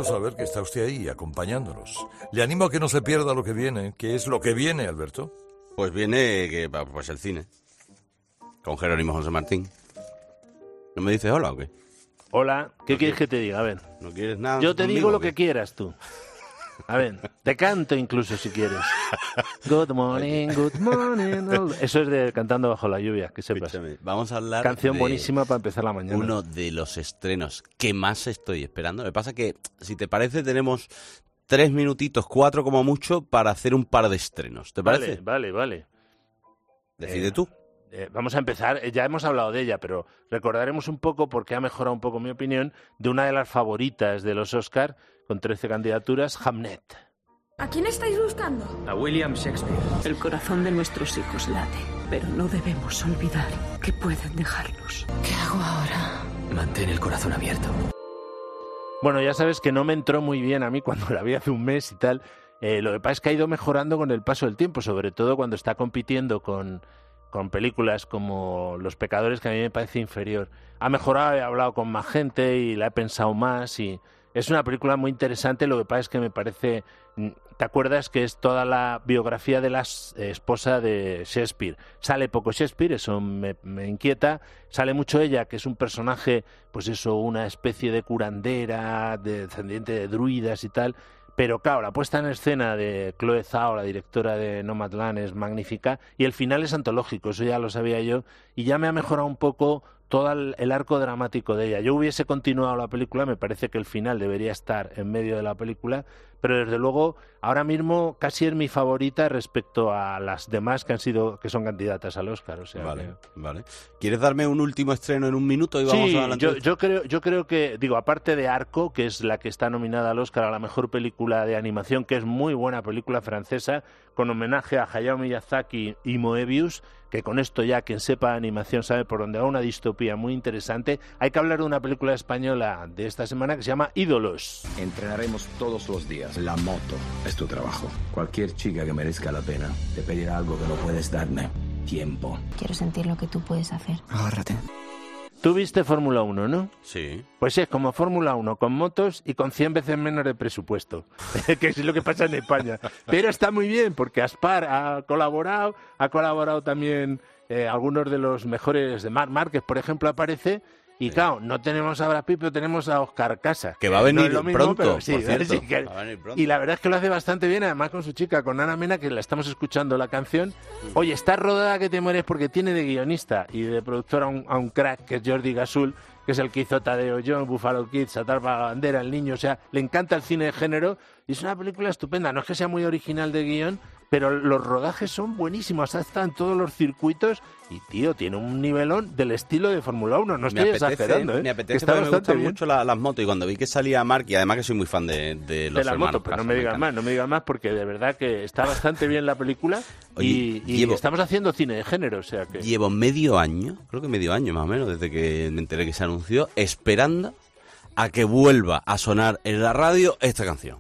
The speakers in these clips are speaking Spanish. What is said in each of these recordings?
gusto saber que está usted ahí, acompañándonos. Le animo a que no se pierda lo que viene. ¿Qué es lo que viene, Alberto? Pues viene pues el cine. Con Jerónimo José Martín. ¿No me dices hola o qué? Hola, ¿qué quieres que te diga? A ver. ¿No quieres nada? Yo te digo lo que quieras tú. A ver, te canto incluso si quieres. Good morning, good morning. Eso es de Cantando bajo la lluvia, que sepas. Escúchame, vamos a hablar Canción de buenísima para empezar la mañana. uno de los estrenos que más estoy esperando. Me pasa que, si te parece, tenemos 3 minutitos, 4 como mucho, para hacer un par de estrenos. ¿Te parece? Vale. Decide tú. Vamos a empezar, ya hemos hablado de ella, pero recordaremos un poco, porque ha mejorado un poco mi opinión, de una de las favoritas de los Oscar, con 13 candidaturas, Hamnet. ¿A quién estáis buscando? A William Shakespeare. El corazón de nuestros hijos late, pero no debemos olvidar que pueden dejarnos. ¿Qué hago ahora? Mantén el corazón abierto. Bueno, ya sabes que no me entró muy bien a mí cuando la vi hace un mes y tal. Lo que pasa es que ha ido mejorando con el paso del tiempo, sobre todo cuando está compitiendo con películas como Los Pecadores, que a mí me parece inferior. Ha mejorado, he hablado con más gente y la he pensado más y es una película muy interesante. Lo que pasa es que me parece... ¿Te acuerdas que es toda la biografía de la esposa de Shakespeare? Sale poco Shakespeare, eso me inquieta. Sale mucho ella, que es un personaje, pues eso, una especie de curandera, descendiente de druidas y tal. Pero claro, la puesta en escena de Chloe Zhao, la directora de Nomadland, es magnífica y el final es antológico, eso ya lo sabía yo y ya me ha mejorado un poco todo el arco dramático de ella. Yo hubiese continuado la película, me parece que el final debería estar en medio de la película, pero desde luego ahora mismo casi es mi favorita respecto a las demás que son candidatas al Oscar. O sea, Vale. ¿Quieres darme un último estreno en un minuto y vamos a adelante? Yo creo que, aparte de Arco, que es la que está nominada al Oscar a la mejor película de animación, que es muy buena película francesa, con homenaje a Hayao Miyazaki y Moebius, que con esto ya quien sepa animación sabe por dónde va, una distopía muy interesante. Hay que hablar de una película española de esta semana que se llama Ídolos. Entrenaremos todos los días. La moto es tu trabajo. Cualquier chica que merezca la pena te pedirá algo que no puedes darme. Tiempo. Quiero sentir lo que tú puedes hacer. Agárrate. Tú viste Fórmula 1, ¿no? Sí. Pues es como Fórmula 1, con motos y con 100 veces menos de presupuesto, que es lo que pasa en España. Pero está muy bien, porque Aspar ha colaborado también algunos de los mejores, de Marc Márquez, por ejemplo, aparece. Y claro, no tenemos a Brad Pitt, pero tenemos a Oscar Casas. Que va a venir no es lo mismo, pronto, pero sí, por cierto. va a venir pronto. Y la verdad es que lo hace bastante bien, además con su chica, con Ana Mena, que la estamos escuchando la canción. Oye, está rodada que te mueres porque tiene de guionista y de productor a un crack, que es Jordi Gasul, que es el que hizo Tadeo Jones, Buffalo Kids, Atar para la bandera, El niño, o sea, le encanta el cine de género y es una película estupenda. No es que sea muy original de guión, pero los rodajes son buenísimos, está en todos los circuitos y, tío, tiene un nivelón del estilo de Fórmula 1, no estoy exagerando, ¿eh? Me apetece, está porque me gustan bien. mucho las motos y cuando vi que salía Marc, y además que soy muy fan de los de las hermanos motos, pero Casas, no me digas más porque de verdad que está bastante bien la película. Oye, y estamos haciendo cine de género, o sea que... Llevo medio año más o menos, desde que me enteré que se anunció, esperando a que vuelva a sonar en la radio esta canción.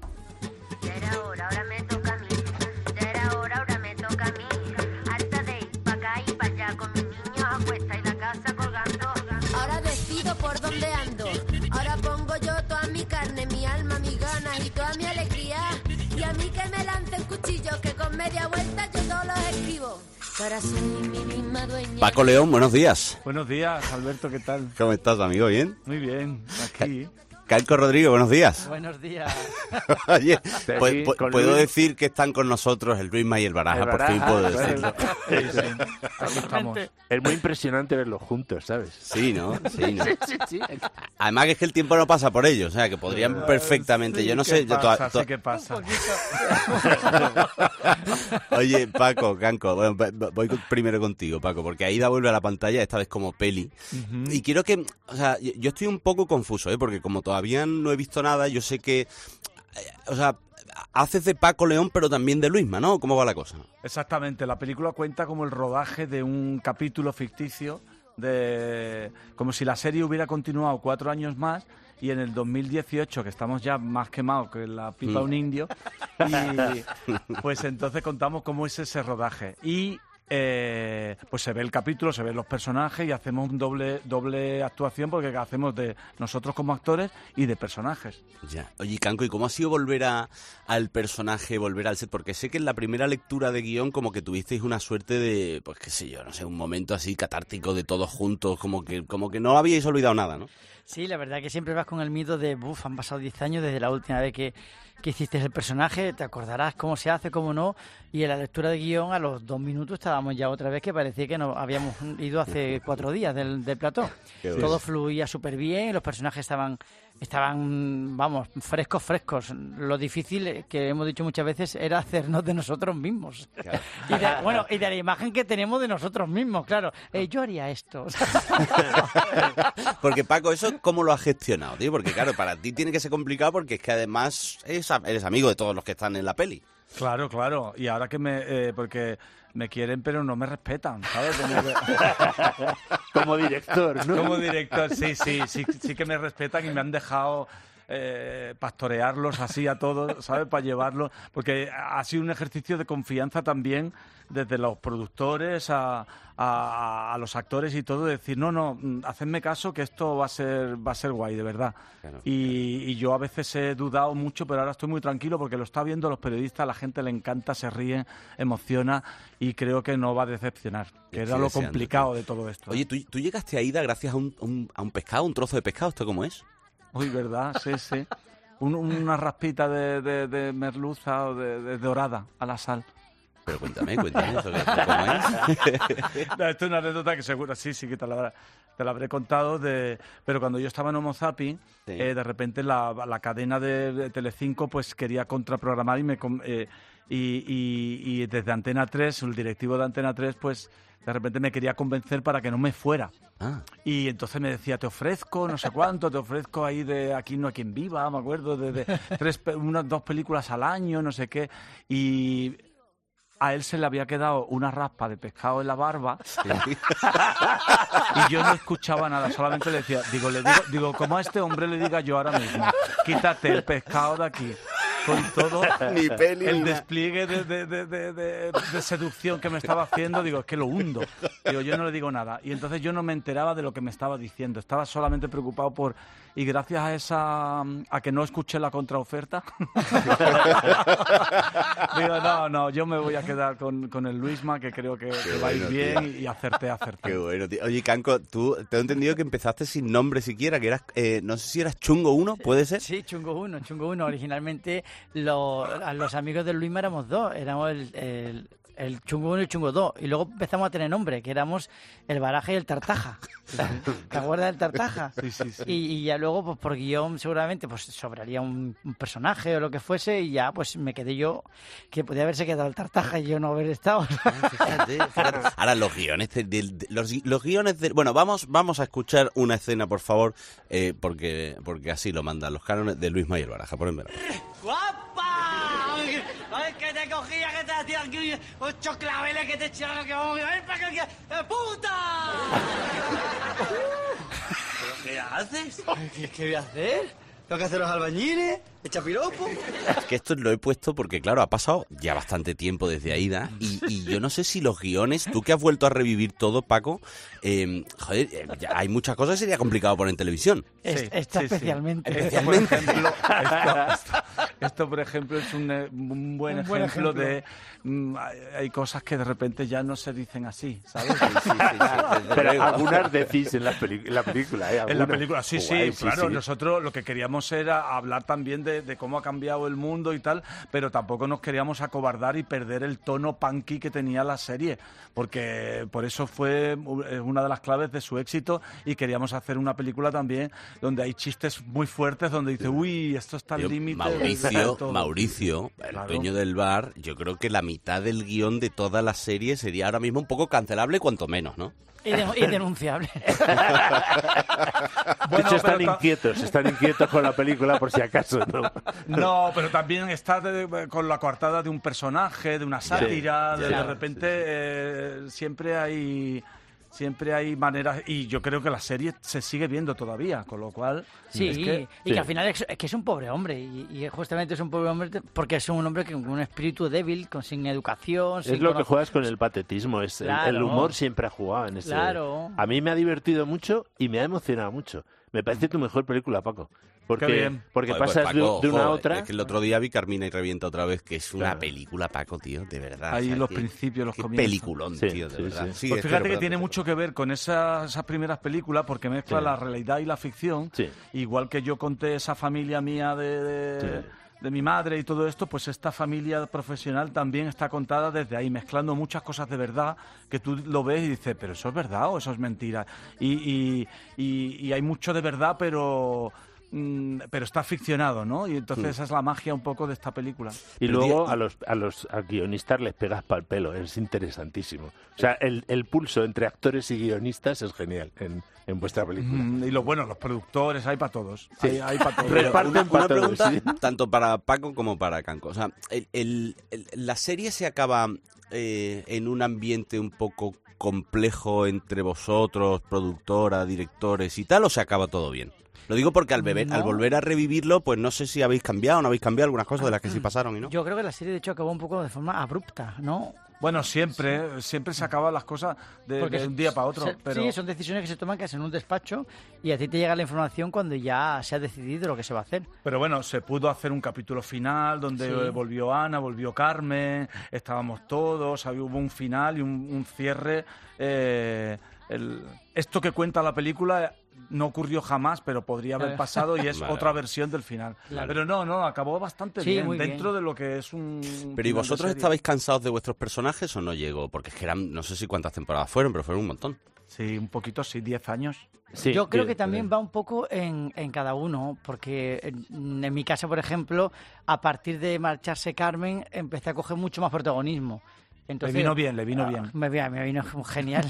Ahora decido por dónde ando. Ahora pongo yo toda mi carne, mi alma, mi ganas y toda mi alegría. Y a mí que me lancen cuchillos, que con media vuelta yo todos los escribo. Para ser mi misma dueña. Paco León, buenos días. Buenos días, Alberto, ¿qué tal? ¿Cómo estás, amigo? ¿Bien? Muy bien, aquí. Calco Rodrigo, buenos días. Buenos días. Oye, Aquí, con puedo Luis. decir que están con nosotros el Luisma y el Baraja, por fin puedo decirlo. Aquí estamos. Es muy impresionante verlos juntos, ¿sabes? Sí, ¿no? Sí, ¿no? Sí. Además que es que el tiempo no pasa por ellos, o sea, que podrían perfectamente, Sí, yo no ¿qué sé... pasa? Sí, ¿qué pasa? Oye, Paco, Canco, bueno, voy primero contigo, Paco, porque Aida vuelve a la pantalla, esta vez como peli. Y quiero que, o sea, yo estoy un poco confuso, porque como todavía no he visto nada, yo sé que, o sea, haces de Paco León, pero también de Luisma, ¿no? ¿Cómo va la cosa? Exactamente, la película cuenta como el rodaje de un capítulo ficticio, como si la serie hubiera continuado 4 años más, y en el 2018, que estamos ya más quemados que la pipa de un indio, y pues entonces contamos cómo es ese rodaje. Y pues se ve el capítulo, se ven los personajes y hacemos un doble actuación porque hacemos de nosotros como actores y de personajes. Ya. Oye, Canco, ¿y cómo ha sido volver al personaje, volver al set? Porque sé que en la primera lectura de guión como que tuvisteis una suerte de, pues qué sé yo, no sé, un momento así catártico de todos juntos, como que no habíais olvidado nada, ¿no? Sí, la verdad que siempre vas con el miedo de, han pasado 10 años desde la última vez que hiciste el personaje, te acordarás cómo se hace, cómo no, y en la lectura de guión a los 2 minutos estábamos ya otra vez que parecía que nos habíamos ido hace 4 días del plató. Todo fluía súper bien, los personajes estaban, vamos, frescos. Lo difícil, que hemos dicho muchas veces, era hacernos de nosotros mismos. Claro. Y de la imagen que tenemos de nosotros mismos, claro. Yo haría esto. Porque, Paco, ¿eso cómo lo has gestionado, tío? Porque, claro, para ti tiene que ser complicado porque es que además eres amigo de todos los que están en la peli. Claro. Y ahora que porque me quieren pero no me respetan, ¿sabes? Como director, ¿no? Como director, sí que me respetan y me han dejado pastorearlos así a todos, ¿sabes? Para llevarlos, porque ha sido un ejercicio de confianza también desde los productores a los actores y todo, de decir, no, hacedme caso que esto va a ser guay, de verdad. Claro. Y yo a veces he dudado mucho, pero ahora estoy muy tranquilo porque lo está viendo los periodistas, a la gente le encanta, se ríe, emociona y creo que no va a decepcionar, que era lo complicado de todo esto. Oye, ¿tú llegaste a Aida gracias a un pescado, un trozo de pescado? ¿Esto cómo es? Uy, ¿verdad? Sí. Una raspita de merluza o de dorada a la sal. Pero cuéntame eso, ¿cómo es? No, esto es una anécdota que seguro, sí que te la habré contado, pero cuando yo estaba en Homo Zapping, de repente la cadena de Telecinco pues quería contraprogramar y desde Antena 3, el directivo de Antena 3, pues de repente me quería convencer para que no me fuera. Y entonces me decía, te ofrezco no sé cuánto, te ofrezco ahí de Aquí no hay quien viva, me acuerdo, de 2 películas al año, no sé qué, y a él se le había quedado una raspa de pescado en la barba y yo no escuchaba nada, solamente le decía, digo, como a este hombre le diga yo ahora mismo, quítate el pescado de aquí, con todo ni peli, el despliegue de seducción que me estaba haciendo, digo, es que lo hundo. Digo, yo no le digo nada. Y entonces yo no me enteraba de lo que me estaba diciendo. Estaba solamente preocupado y gracias a que no escuché la contraoferta, digo, no, yo me voy a quedar con el Luisma, que creo que va a ir bien, y acerté. Qué bueno, tío. Oye, Canco, tú te he entendido que empezaste sin nombre siquiera, que eras, no sé si eras Chungo 1, ¿puede ser? Sí, Chungo 1. Originalmente los amigos del Luisma éramos 2, éramos el Chungo 1 y el Chungo 2, y luego empezamos a tener nombre, que éramos el Baraja y el Tartaja. ¿Te acuerdas del Tartaja? Sí. Y ya luego, pues por guión seguramente pues sobraría un personaje o lo que fuese, y ya pues me quedé yo, que podía haberse quedado el Tartaja y yo no haber estado. Fíjate. Ahora los guiones los guiones bueno, vamos a escuchar una escena, por favor, porque así lo mandan los cánones de Luisma y el Baraja. Pónmela. ¡Guapa! ¡Ay, que te cogía, que te hacía aquí 8 claveles que te echaban, que vamos a ver para que... ¡Puta! ¿Pero qué haces? ¿Qué voy a hacer? ¿Tengo que hacer los albañiles? ¿Echa piropo? Es que esto lo he puesto porque, claro, ha pasado ya bastante tiempo desde Aida y yo no sé si los guiones, tú que has vuelto a revivir todo, Paco, hay muchas cosas que sería complicado poner en televisión. Especialmente. Esto, por ejemplo, es un buen ejemplo de... hay cosas que de repente ya no se dicen así, ¿sabes? Sí. Pero algunas decís en la película, ¿eh? En la película, sí, claro. Sí. Nosotros lo que queríamos era hablar también de cómo ha cambiado el mundo y tal, pero tampoco nos queríamos acobardar y perder el tono punky que tenía la serie, porque por eso fue una de las claves de su éxito, y queríamos hacer una película también donde hay chistes muy fuertes, donde dice, uy, esto está al límite. Mauricio, el dueño del bar, yo creo que la mitad del guión de toda la serie sería ahora mismo un poco cancelable, cuanto menos, ¿no? Y denunciable. De hecho, están inquietos con la película por si acaso, ¿no? No, pero también está con la coartada de un personaje, de una sátira, de repente siempre hay siempre hay maneras, y yo creo que la serie se sigue viendo todavía, con lo cual... Sí, es que, y que al final es que es un pobre hombre, y justamente es un pobre hombre porque es un hombre con un espíritu débil, sin educación... Es lo que juegas con el patetismo, es Claro. el humor siempre ha jugado en ese... Claro. A mí me ha divertido mucho y me ha emocionado mucho. Me parece tu mejor película, Paco. Porque bien. porque Joder, pasas pues, Paco, de una a ojo, otra... Es que el otro día vi Carmina y Revienta otra vez, que es una Claro. película, Paco, tío, de verdad. Ahí los qué- principios, los qué comienzos. peliculón, Sí, tío, de sí, verdad. sí. Sí, Pues es fíjate que perdón, tiene perdón. mucho que ver con esas primeras películas, porque mezcla Sí. la realidad y la ficción. Sí. Igual que yo conté esa familia mía de mi madre y todo esto, pues esta familia profesional también está contada desde ahí, mezclando muchas cosas de verdad que tú lo ves y dices, pero eso es verdad o eso es mentira. Y hay mucho de verdad, pero está ficcionado, ¿no? Y entonces esa es la magia un poco de esta película. Y Pero, luego tío, a los guionistas les pegas pa'l pelo, es interesantísimo. O sea, el pulso entre actores y guionistas es genial en vuestra película. Y los productores, hay para todos. Sí. Hay para todos. Pero Reparten una para todos, pregunta sí. tanto para Paco como para Canco. O sea, la serie se acaba en un ambiente un poco complejo entre vosotros, productora, directores y tal, o se acaba todo bien. Lo digo porque al volver a revivirlo, pues no sé si habéis cambiado o no habéis cambiado algunas cosas de las que sí pasaron y no. Yo creo que la serie de hecho acabó un poco de forma abrupta, ¿no? Bueno, siempre se acaban las cosas de un día para otro. Pero... Sí, son decisiones que se toman casi en un despacho y a ti te llega la información cuando ya se ha decidido lo que se va a hacer. Pero bueno, se pudo hacer un capítulo final donde Sí. volvió Ana, volvió Carmen, estábamos todos, hubo un final y un cierre. Esto que cuenta la película no ocurrió jamás, pero podría haber Claro. pasado y es Vale. otra versión del final. Claro. Pero no, acabó bastante Sí, bien, muy dentro bien. de lo que es un... Pero ¿y final de vosotros serie. estabais cansados de vuestros personajes o no llegó? Porque es que eran, no sé si cuántas temporadas fueron, pero fueron un montón. Sí, un poquito, sí, 10 años. Sí, Yo creo bien, que también bien. va un poco en cada uno, porque en mi caso, por ejemplo, a partir de marcharse Carmen, empecé a coger mucho más protagonismo. Entonces, Le vino bien, le vino bien. Me vino genial.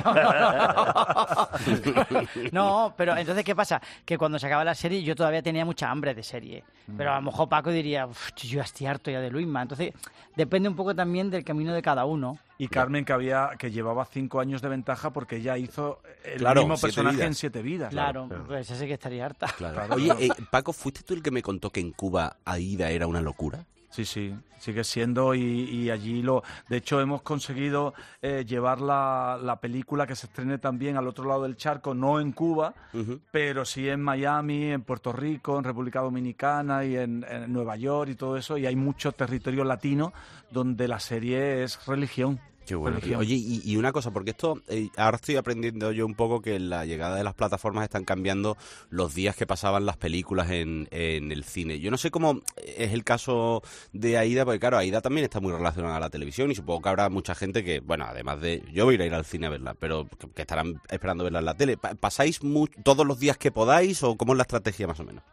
No, pero entonces, ¿qué pasa? Que cuando se acaba la serie yo todavía tenía mucha hambre de serie. Pero a lo mejor Paco diría, yo ya estoy harto ya de Luisma. Entonces, depende un poco también del camino de cada uno. Y Carmen, que llevaba 5 años de ventaja porque ella hizo el Claro, mismo 7 personaje vidas. en 7 vidas. Claro, pues esa sí que estaría harta. Claro. Oye, Paco, ¿fuiste tú el que me contó que en Cuba Aida era una locura? Sí, sigue siendo y allí de hecho hemos conseguido llevar la película que se estrene también al otro lado del charco, no en Cuba, pero sí en Miami, en Puerto Rico, en República Dominicana y en Nueva York y todo eso, y hay mucho territorio latino donde la serie es religión. Qué bueno, tío. Religión. Oye, y una cosa, porque esto, ahora estoy aprendiendo yo un poco que la llegada de las plataformas están cambiando los días que pasaban las películas en el cine. Yo no sé cómo es el caso de Aida, porque claro, Aida también está muy relacionada a la televisión y supongo que habrá mucha gente que, bueno, además de... Yo voy a ir al cine a verla, pero que estarán esperando verla en la tele. ¿Pasáis todos los días que podáis o cómo es la estrategia más o menos?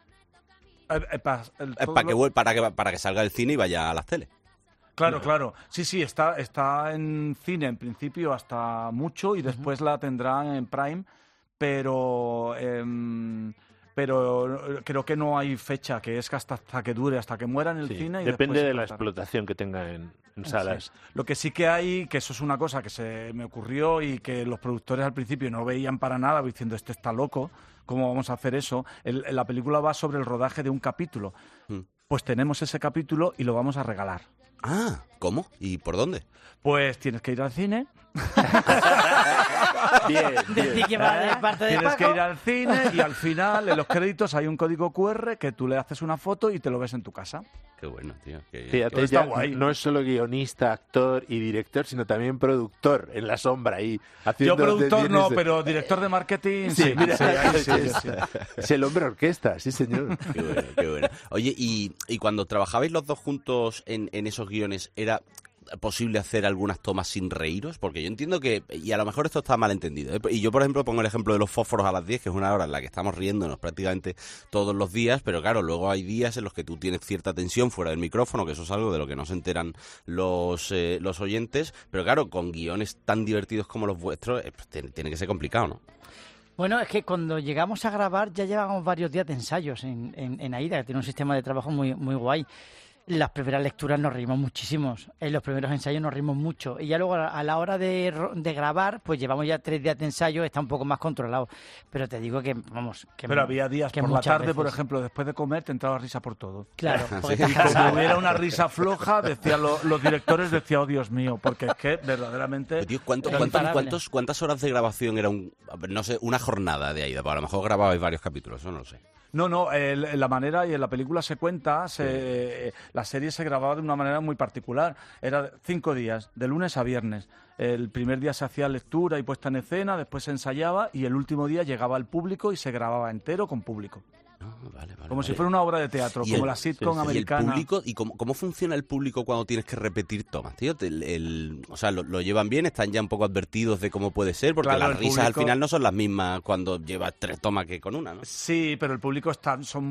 Para que salga el cine y vaya a las teles. Claro. Sí, está en cine en principio hasta mucho y después la tendrán en Prime, pero creo que no hay fecha, que es que hasta que dure, hasta que muera en el Sí, cine. Y depende después de la cortar. explotación que tenga en salas. Sí. Lo que sí que hay, que eso es una cosa que se me ocurrió y que los productores al principio no veían para nada, diciendo, este está loco, ¿cómo vamos a hacer eso? La película va sobre el rodaje de un capítulo. Pues tenemos ese capítulo y lo vamos a regalar. Ah, ¿cómo? ¿Y por dónde? Pues tienes que ir al cine. Bien. Decir que va de parte de Tienes que Paco. ir al cine y al final, en los créditos, hay un código QR que tú le haces una foto y te lo ves en tu casa. Qué bueno, tío. Fíjate, Está ya guay. no es solo guionista, actor y director, sino también productor en la sombra ahí. Yo productor no, de- pero director de marketing Sí, sí. mira, ahí sí. es el hombre orquesta, sí señor. Qué bueno, qué bueno. Oye, y cuando trabajabais los dos juntos en esos guiones, ¿era posible hacer algunas tomas sin reíros? Porque yo entiendo que, y a lo mejor esto está mal entendido, ¿eh? Y yo, por ejemplo, pongo el ejemplo de los fósforos a las 10, que es una hora en la que estamos riéndonos prácticamente todos los días, pero claro, luego hay días en los que tú tienes cierta tensión fuera del micrófono, que eso es algo de lo que no se enteran los oyentes, pero claro, con guiones tan divertidos como los vuestros, pues, tiene que ser complicado, ¿no? Bueno, es que cuando llegamos a grabar ya llevábamos varios días de ensayos en AIDA, que tiene un sistema de trabajo muy, muy guay. las primeras lecturas nos reímos muchísimos, en los primeros ensayos nos reímos mucho, y ya luego a la hora de grabar, pues llevamos ya 3 días de ensayo, está un poco más controlado, pero te digo que, vamos... Pero había días, que por la tarde, veces, por ejemplo, después de comer, te entraba risa por todo. Claro. Y como hubiera una risa floja, decían los directores, decían, oh Dios mío, porque es que verdaderamente... Tío, ¿cuántas horas de grabación era no sé, una jornada de Aida? Pues a lo mejor grababais varios capítulos, eso no lo sé. No, la manera, y en la película se cuenta, la serie se grababa de una manera muy particular. Era 5 días, de lunes a viernes. El primer día se hacía lectura y puesta en escena, después se ensayaba y el último día llegaba al público y se grababa entero con público. Como si fuera una obra de teatro, como la sitcom americana. ¿Y el público? ¿Y cómo funciona el público cuando tienes que repetir tomas, tío? O sea, ¿lo llevan bien? ¿Están ya un poco advertidos de cómo puede ser? Porque las risas al final no son las mismas cuando llevas 3 tomas que con una, ¿no? Sí, pero el público son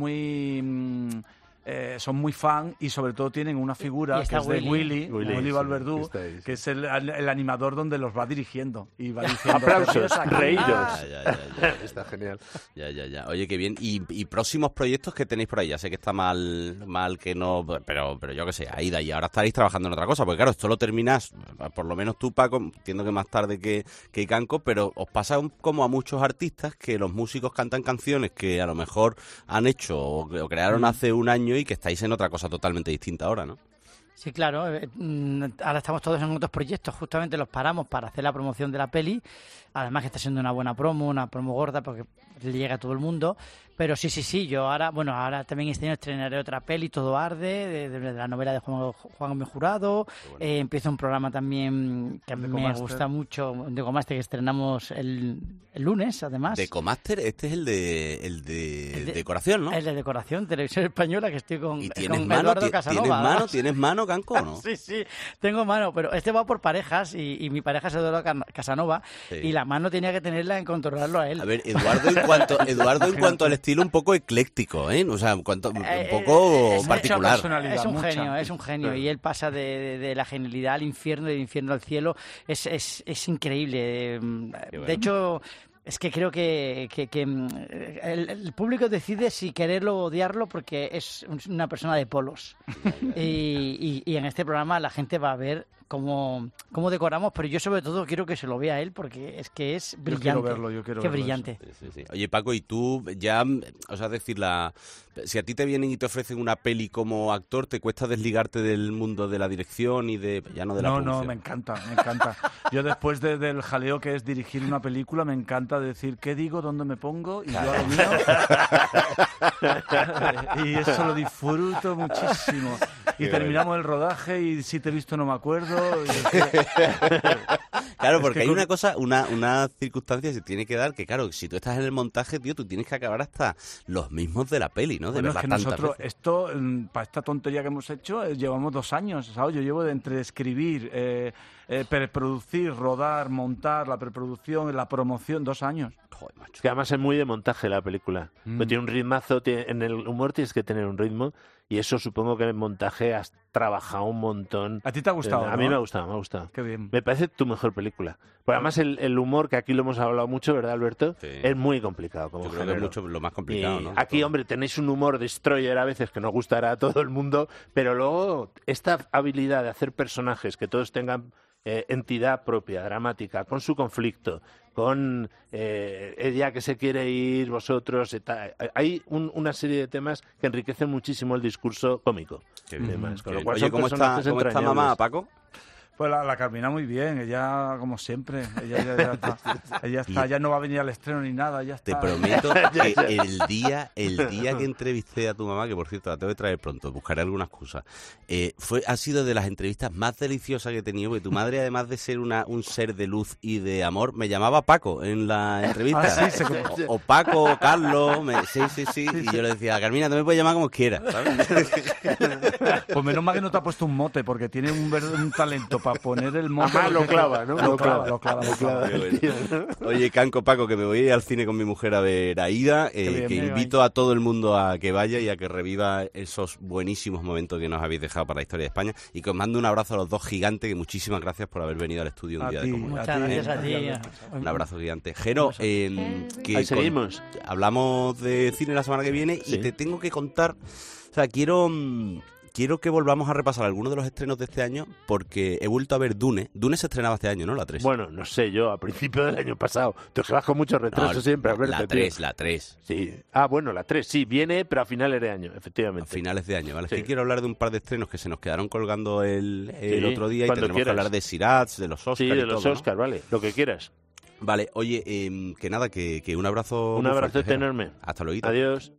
muy fan y sobre todo tienen una figura que es de Willy Valverdú, que es el animador donde los va dirigiendo y va diciendo aplausos, reídos. Ya. Está genial. Ya. Oye, qué bien. ¿Y próximos proyectos que tenéis por ahí? Ya sé que está mal que no, pero yo qué sé, Aida, y ahora estaréis trabajando en otra cosa, porque claro, esto lo terminás, por lo menos tú, Paco, entiendo que más tarde que Canco, pero os pasa como a muchos artistas que los músicos cantan canciones que a lo mejor han hecho o crearon hace un año y que estáis en otra cosa totalmente distinta ahora, ¿no? Sí, claro. Ahora estamos todos en otros proyectos. Justamente los paramos para hacer la promoción de la peli. Además que está siendo una buena una promo gorda porque le llega a todo el mundo. Pero sí, yo ahora también este año estrenaré otra peli, Todo arde, de la novela de Juan Gómez Jurado. Bueno. Empiezo un programa también que me gusta mucho, de Ecomaster, que estrenamos el lunes, además. ¿De Ecomaster? Este es el de decoración, ¿no? El de decoración, Televisión Española, que estoy con Eduardo Casanova. ¿Tienes mano, Canco, o no? Sí, tengo mano, pero este va por parejas y mi pareja es Eduardo Casanova y la mano tenía que tenerla en controlarlo a él. A ver, Eduardo en cuanto al estilo un poco ecléctico, ¿eh? O sea, un poco particular. Es un genio y él pasa de la genialidad al infierno, del infierno al cielo. Es increíble. Bueno. De hecho, es que creo que el público decide si quererlo o odiarlo porque es una persona de polos. y en este programa la gente va a ver cómo decoramos, pero yo sobre todo quiero que se lo vea a él porque es que es brillante. Yo quiero verlo. Qué brillante. Sí. Oye, Paco, y tú ya, o sea, si a ti te vienen y te ofrecen una peli como actor, ¿te cuesta desligarte del mundo de la dirección y ya no de la producción? No, me encanta. Yo después del jaleo que es dirigir una película, me encanta decir qué digo, dónde me pongo, y yo a lo mío. Y eso lo disfruto muchísimo. Y terminamos el rodaje y si te he visto no me acuerdo. Claro, porque hay una cosa, una circunstancia que se tiene que dar, que claro, si tú estás en el montaje, tío, tú tienes que acabar hasta los mismos de la peli, ¿no? De verla tantas nosotros, veces. esto, para esta tontería que hemos hecho, llevamos 2 años, ¿sabes? Yo llevo entre escribir, preproducir, rodar, montar, la preproducción, la promoción, 2 años. Joder, macho. Que además es muy de montaje la película. Pero tiene un ritmazo, en el humor tienes que tener un ritmo, y eso supongo que en el montaje has trabajado un montón. ¿A ti te ha gustado? A mí me ha gustado. Qué bien. Me parece tu mejor película. Porque además el humor, que aquí lo hemos hablado mucho, ¿verdad, Alberto? Sí. Es muy complicado como Yo creo género. que es mucho lo más complicado, ¿no? Aquí, hombre, tenéis un humor destroyer a veces que no gustará a todo el mundo, pero luego esta habilidad de hacer personajes que todos tengan entidad propia, dramática, con su conflicto, con ella que se quiere ir, vosotros, hay una serie de temas que enriquecen muchísimo el discurso cómico. Oye, ¿cómo está mamá, Paco? Pues la Carmina muy bien, ella como siempre, ella está, ya no va a venir al estreno ni nada, ya está. Te prometo que el día que entrevisté a tu mamá, que por cierto la tengo que traer pronto, buscaré alguna excusa, ha sido de las entrevistas más deliciosas que he tenido, porque tu madre, además de ser un ser de luz y de amor, me llamaba Paco en la entrevista. Sí, o Paco, o Carlos, sí, y yo le decía, Carmina, tú me puedes llamar como quieras, ¿sabes? Pues menos mal que no te ha puesto un mote, porque tiene un talento para poner el mote. Además lo clava, ¿no? Lo clava. Oye, Canco, Paco, que me voy a ir al cine con mi mujer a ver Aida, que invito a todo el mundo a que vaya y a que reviva esos buenísimos momentos que nos habéis dejado para la historia de España, y que os mando un abrazo a los dos gigantes, que muchísimas gracias por haber venido al estudio un día de como Muchas gracias a ti. Un abrazo gigante. Jero, Ahí seguimos. Hablamos de cine la semana que viene y te tengo que contar, o sea, quiero quiero que volvamos a repasar algunos de los estrenos de este año porque he vuelto a ver Dune. Dune se estrenaba este año, ¿no? La 3. Bueno, no sé yo, a principio del año pasado. Tú que vas con mucho retraso siempre a verte, la 3. Sí. Bueno, la 3, sí, viene, pero a finales de año, efectivamente. A finales de año, ¿vale? Sí. Es que quiero hablar de un par de estrenos que se nos quedaron colgando el otro día y tendremos que hablar de Sirats, de los Oscars. Sí, de y los todo, Oscars, ¿no? Vale, lo que quieras. Vale, oye, que nada, que un abrazo. Un abrazo enorme. Hasta luego. Adiós.